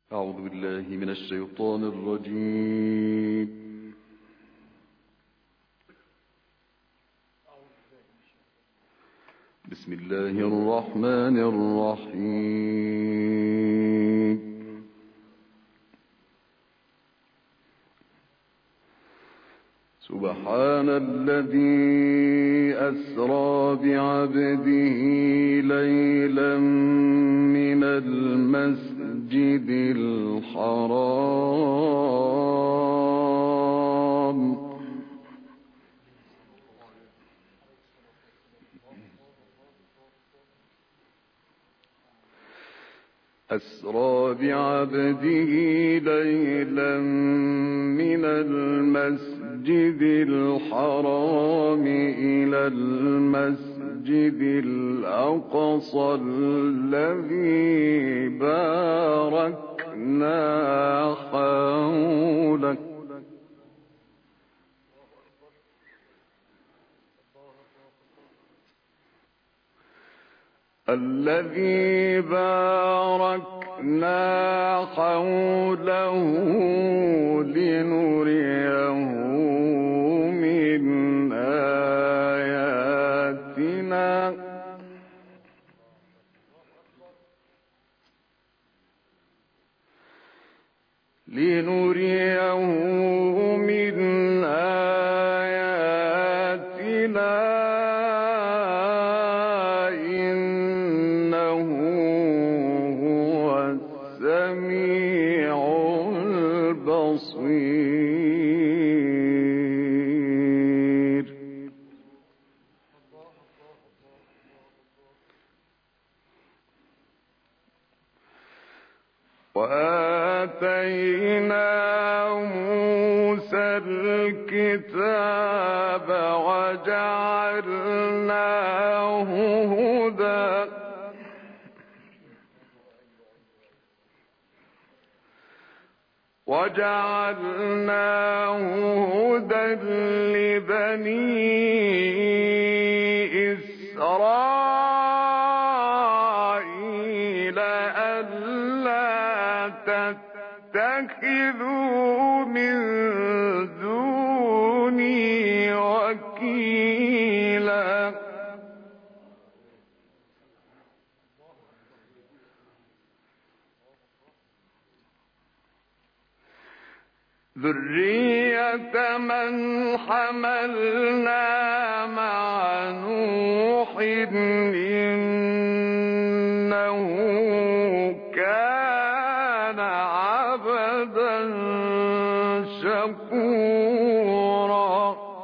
أعوذ بالله من الشيطان الرجيم. بسم الله الرحمن الرحيم. سبحان الذي أسرى بعبده ليلا من المسجد الحرام إلى المسجد الأقصى الذي باركنا حوله لنريه من آياتنا إنه هو السميع البصير. وآتينا موسى الكتاب وجعلناه هدى لبني إسرائيل ألا تتخذوا من دوني وكيلا. ذرية من حملنا مع نوح إنه كان عبدا شكورا.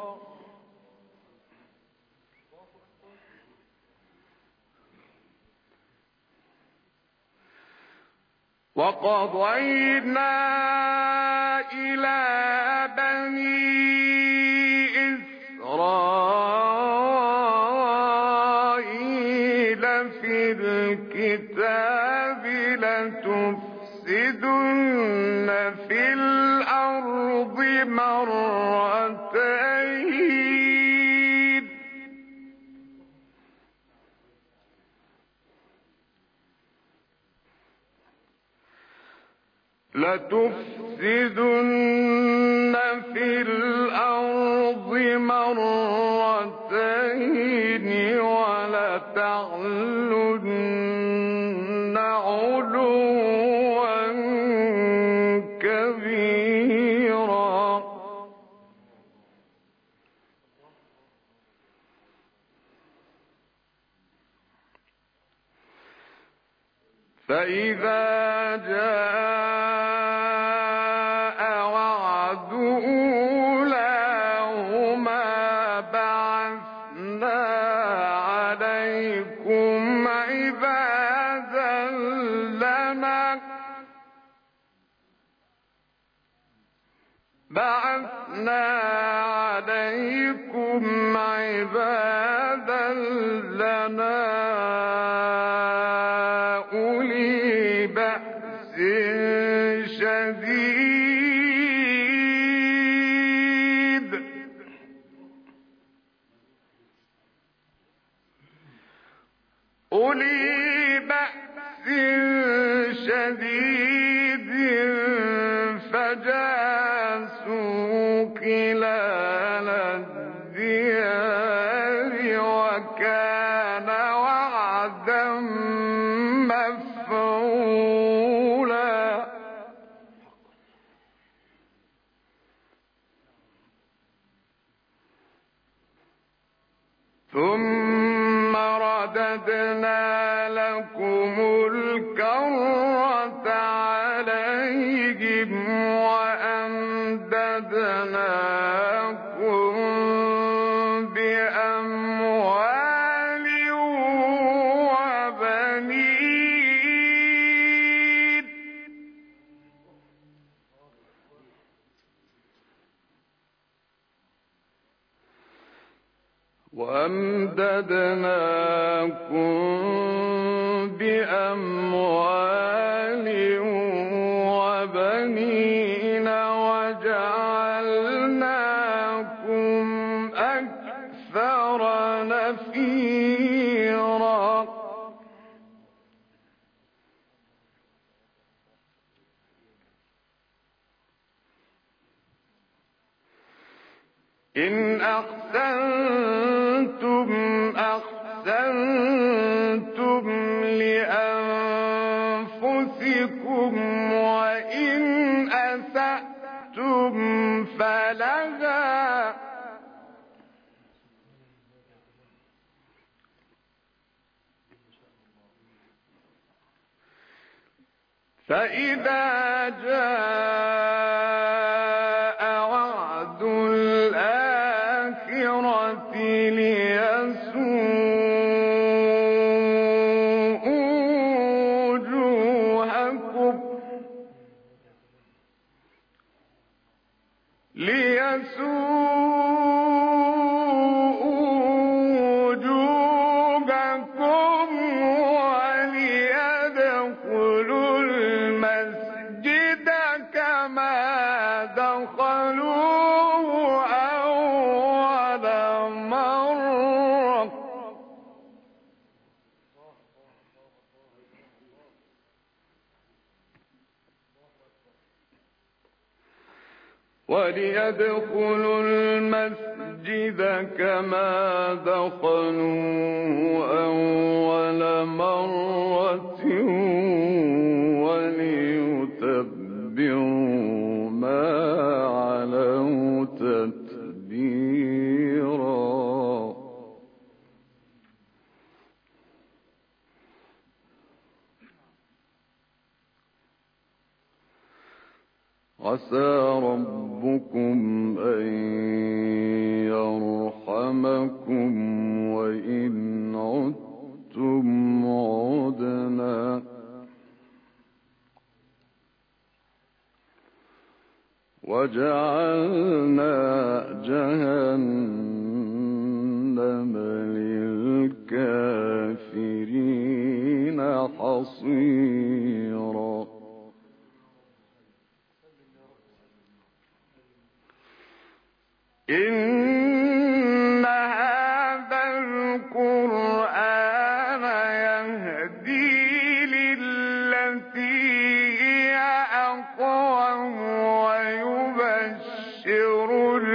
وقضينا إلى بني إسرائيل في الكتاب لتفسدن في الأرض مرتين ولتعلن علوا كبيرا. فإذا جاء وعد أولاهما بعثنا عليكم عبادا لنا أولي بأس شديد شديد خلال الديار وكان وعدا مفعولا ثم رددنا لكم الكرة عليهم وأمددناكم بأموال وبنين وجعلناكم أكثر نفيرا إن أحسنتم أحسنتم لأنفسكم وإن أسأتم فلها فإذا جاء وعد الآخرة ليسوءوا وجوهكم وليدخلوا المسجد كما دخلوه أول مرة وليدخلوا المسجد كما دخلوه أول مرة وليتبروا ما علوا تتبيرا عسى ربكم أن يرحمكم وإن عدتم عدنا وجعلنا جهنم للكافرين حصيرا إن هذا القرآن يهدي للتي هي أقوم ويبشر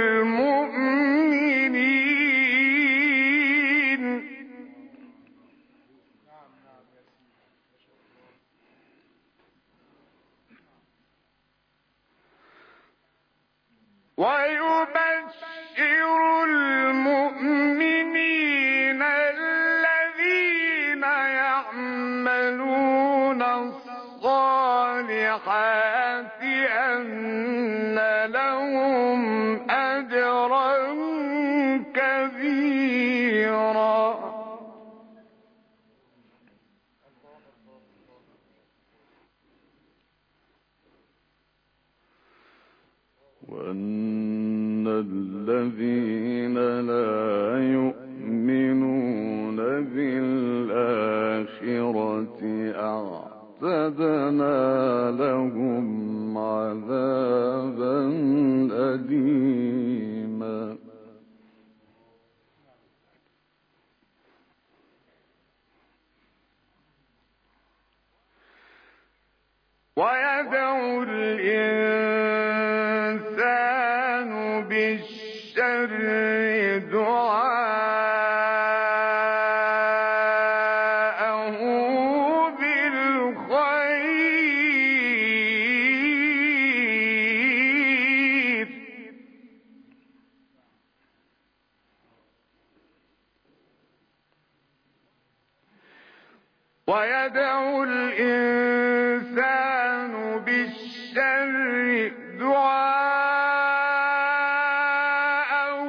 المؤمنين الذين يعملون الصالحات أن لهم أجرا كبيرا وأن الذين لا يؤمنون بالآخرة أعتدنا لهم عذابا أليما ويدعو الإنسان بالشر دعاءه بالخير ويدعو الإنسان بالشر دعاءه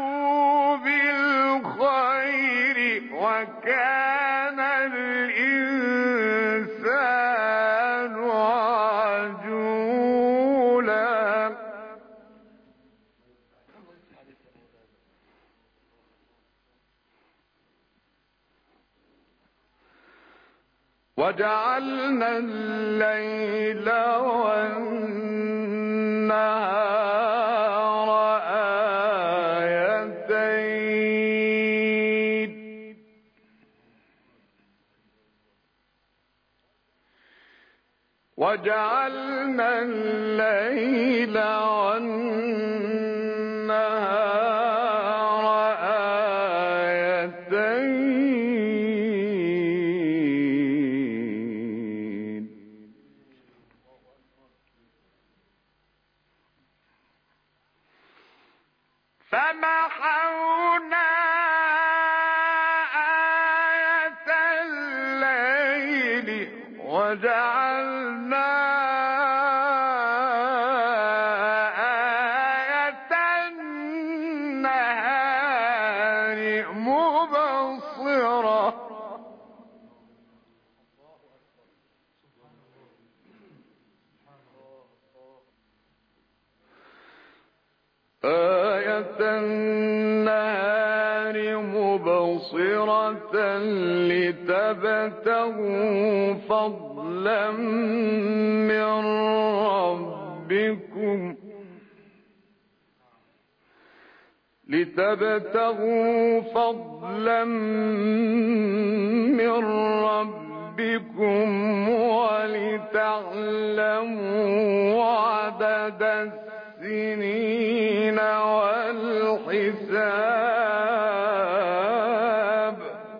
بالخير وكان الإنسان عجولا وجعلنا الليل والنهار آيتين وجعلنا الليل والنهار آيتين فمحونا آية الليل وجعلنا آية النهار مبصرة آية النهار مبصرة لتبتغوا فضلا من ربكم ولتعلموا عدد السنين والحساب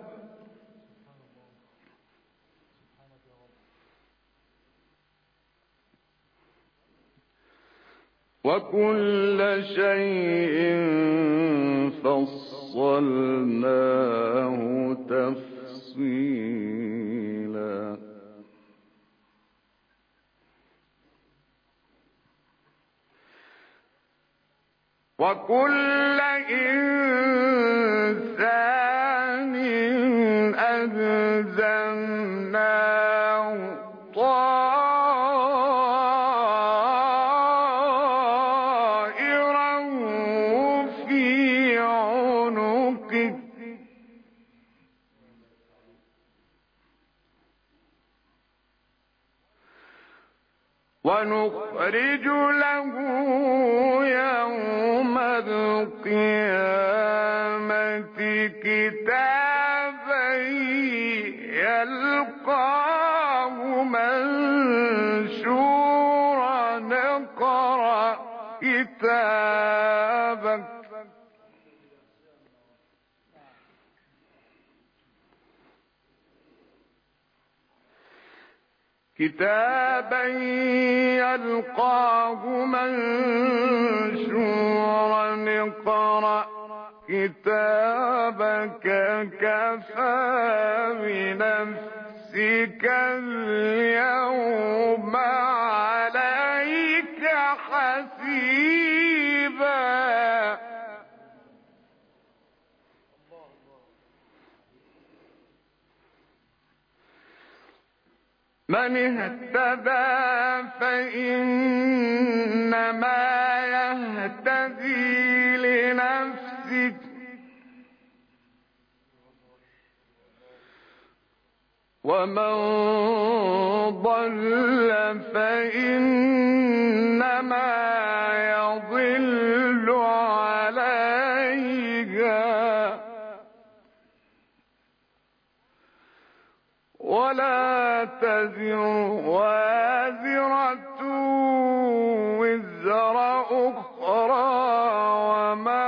وكل شيء فصلناه تفصيلا وكل إنسان ألزمناه طائره في عنقه ونخرج له يوم القيامة كتابا يلقاه منشورا اقرأ كتابك كتابا يلقاه منشورا اقرأ كتابك كفى بنفسك اليوم عليك حسيبا من اهتدى فإنما يهتدي لنفسه ومن ضل فإنما يضل عليها ولا تزر وازرة وزر أخرى وما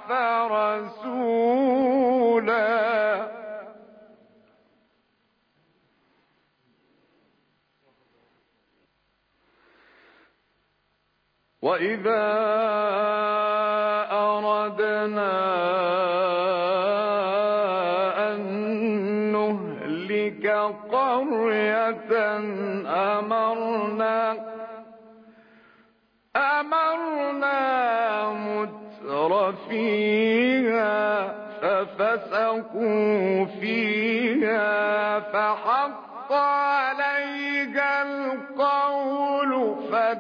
رسولا وإذا أردنا أن نهلك قرية أمرنا متر فيها ففسقوا فيها فحق عليها القول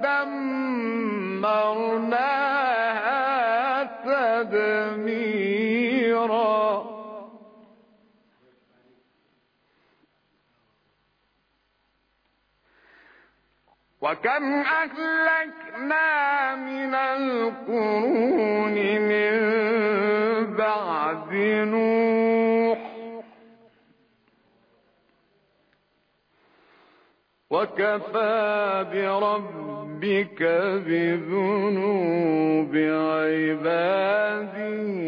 فدمرناها تدميرا وكم أهلكنا من القرون من بعد نوح وكفى بربك بذنوب عباده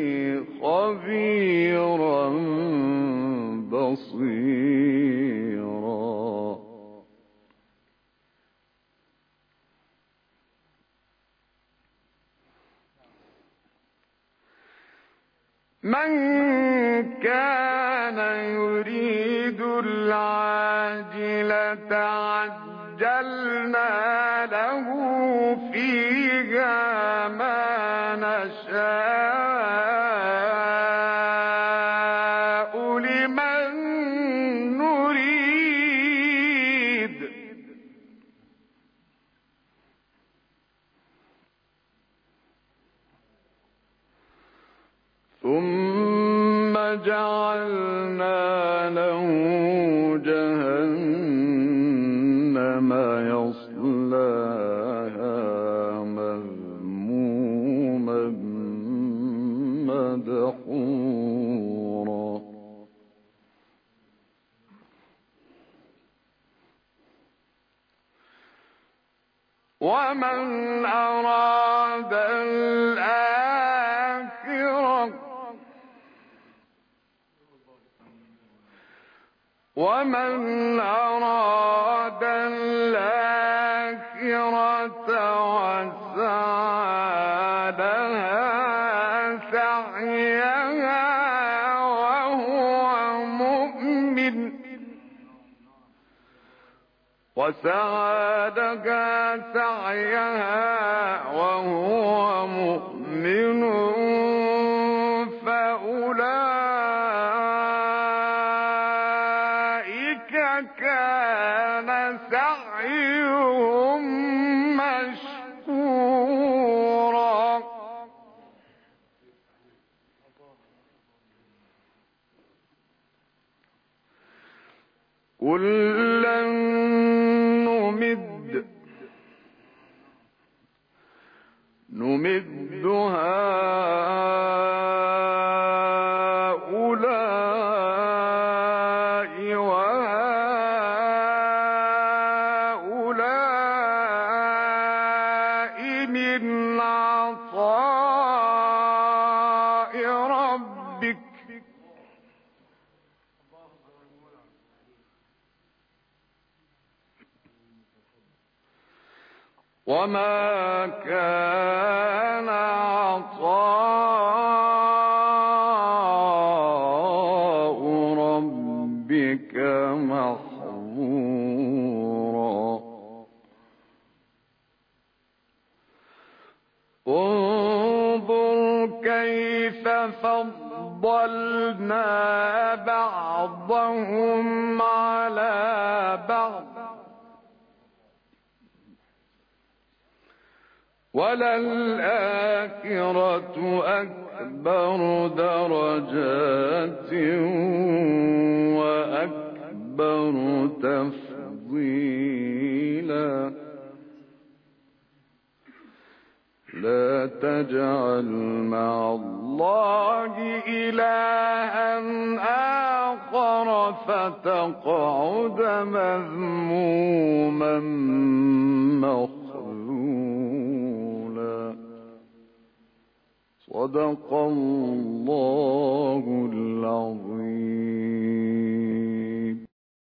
خبيرا بصيرا من كان يريد العاجلة عجلنا له فيها ما نشاء لمن نريد ثم جعلنا له جهنم يصلاها مذموما مدحورا ومن أراد الآخرة وسعى لها سعيها وهو مؤمن فأولئك كان سعيهم مشكورا كلا نمد هؤلاء وهؤلاء من عطاء ربك وما كان عطاء ربك محظورا انظر كيف فضلنا بعضهم على بعض وللآخرة أكبر درجات وأكبر تفضيلا لا تجعل مع الله إلها آخر فتقعد مذموما مخذولا صدق الله العظيم.